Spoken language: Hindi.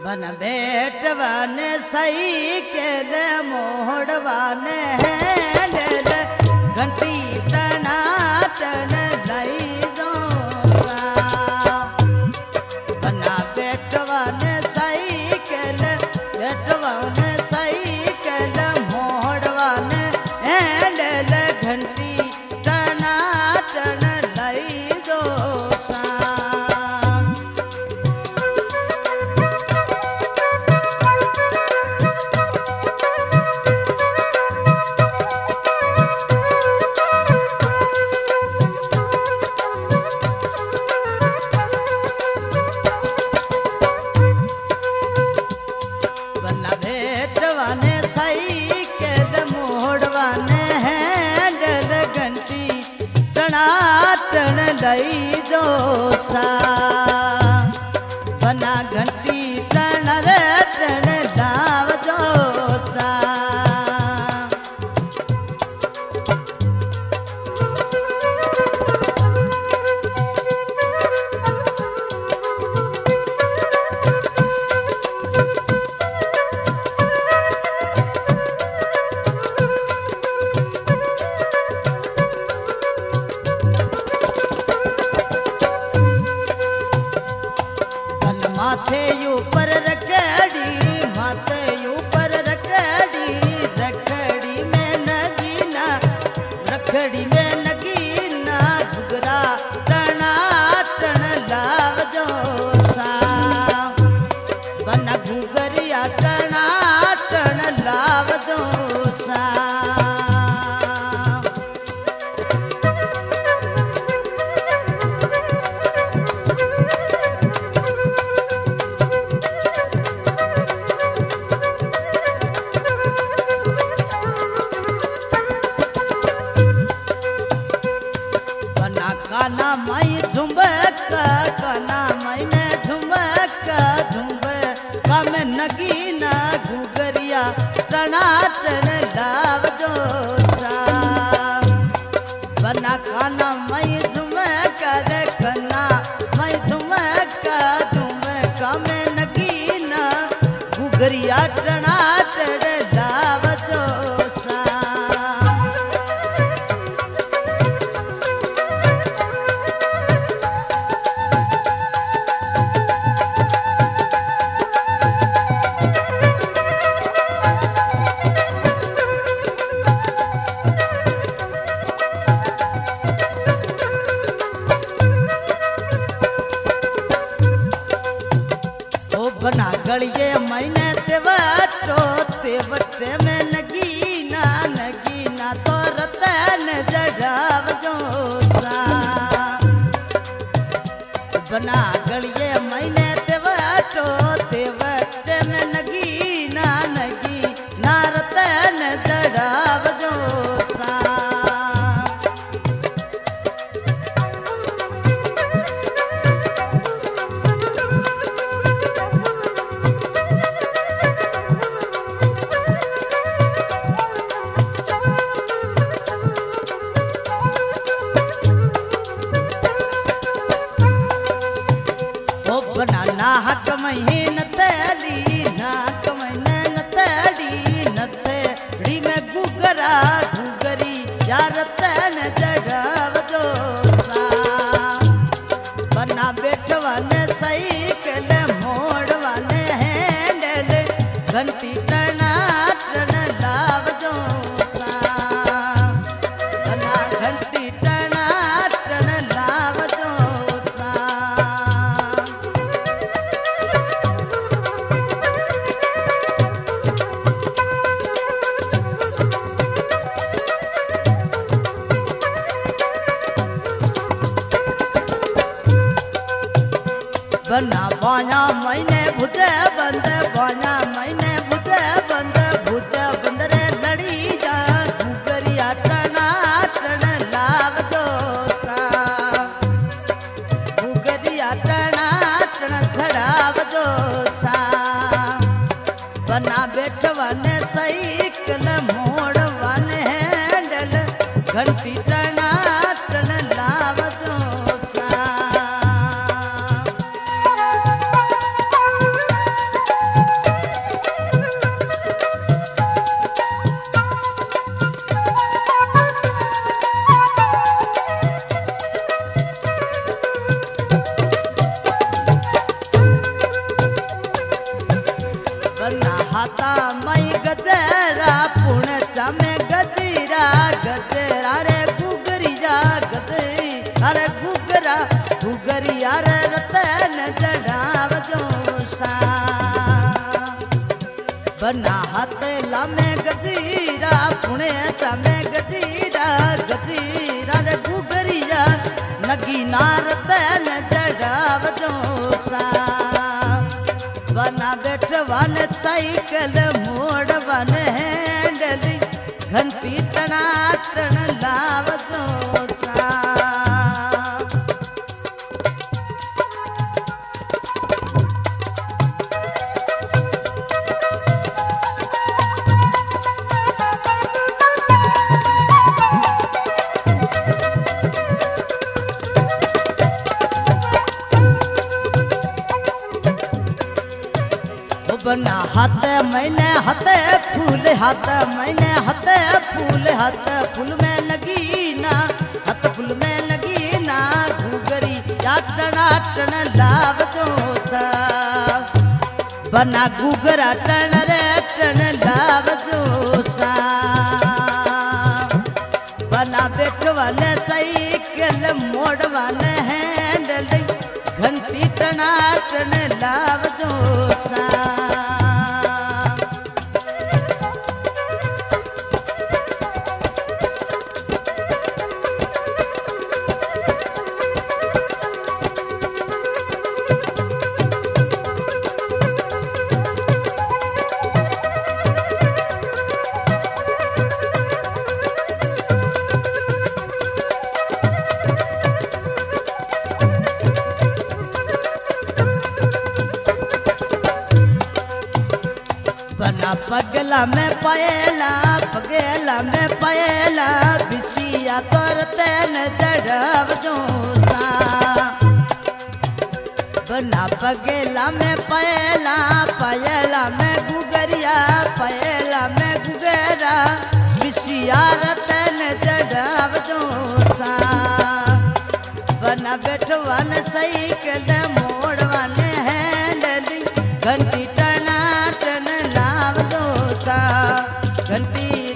बन बेटवाने सही के रे मोड़वाने हैंडल घंटी तना तन लई दो बना बेटवाने सही के रे बेटवाने सही के रे मोड़वाने हैंडल घंटी तना तन लई दो लई दो बना घंटी तन रे तन दाव दो माथे ऊपर रखड़ी माथे ऊपर रखड़ी रखड़ी में नगीना रखड़ी में नगीना घुघरा टना टन लाव जो बना घुघरिया टना टन लाव जो काना मई झुंबक काना मैंने झुंबक झुंबक में नगीना घुघरिया टना टन लाव जो बना काना मई झुंबक रे काना मई झुंबक झुंबक में नगीना घुघरिया टना टन लाव जो बना गलिए मैंने तेवटे में नगीना नगीना तो रतन जड़ाव जो बना गलिए मैंने तेवटे में नगीना नगीना रतन जड़ाव जो नाहक महीन तैली नाहक महीने नथड़ी में गुगरा घुगरी यार तन जड़ाव जो बना बेटवाने सही के ले मोड़वाने हैंडल घंटी टना टन लाव जो बना घंटी टना टन लाव जो बना बाया मैंने भुजे बंद बाया मैंने भुजे बंद रे लड़ी जा घुघरिया टना टन लाव दो घुघरिया टना टन खड़ाव दो बना बेटवाने सही कल मोड़वाने हैंडल घंटी टना टन लाव दो हाथा मई गजरा पुणचा में गजरा गजरा रे गुगरिया गजरी अरे गुगरा गुगरिया रे रतन जड़ाव जोसा बना हाथ लामे गजरा पुणचा में गजरा गजरा रे गुगरिया नगी नारतन जड़ाव जोसा बना बैठवान साइकिल मोड़वान हैंडल घंटी टनाटन लाव जोसा बना हाथ मैंने हाथ फूल हाथ मैंने हाथ फूल में लगी ना हाथ फूल में लगी ना घुगरी टन लाव जोसा बना घुगरा टन रे टन लाव जोसा बना बैठवान साइकिल मोड़वान हैंडल घंटी टनाटन लाव जोसा बना पगला में पायला बिसिया तोर तेन जड़व जोसा बना पगला में पायला में गुगरिया पायला में गुगरा बिसिया रतन जड़व जोसा बना बैठवान साइकिल मोड़वान हैंडल घंटी टनाटन लाव जोसा घंटी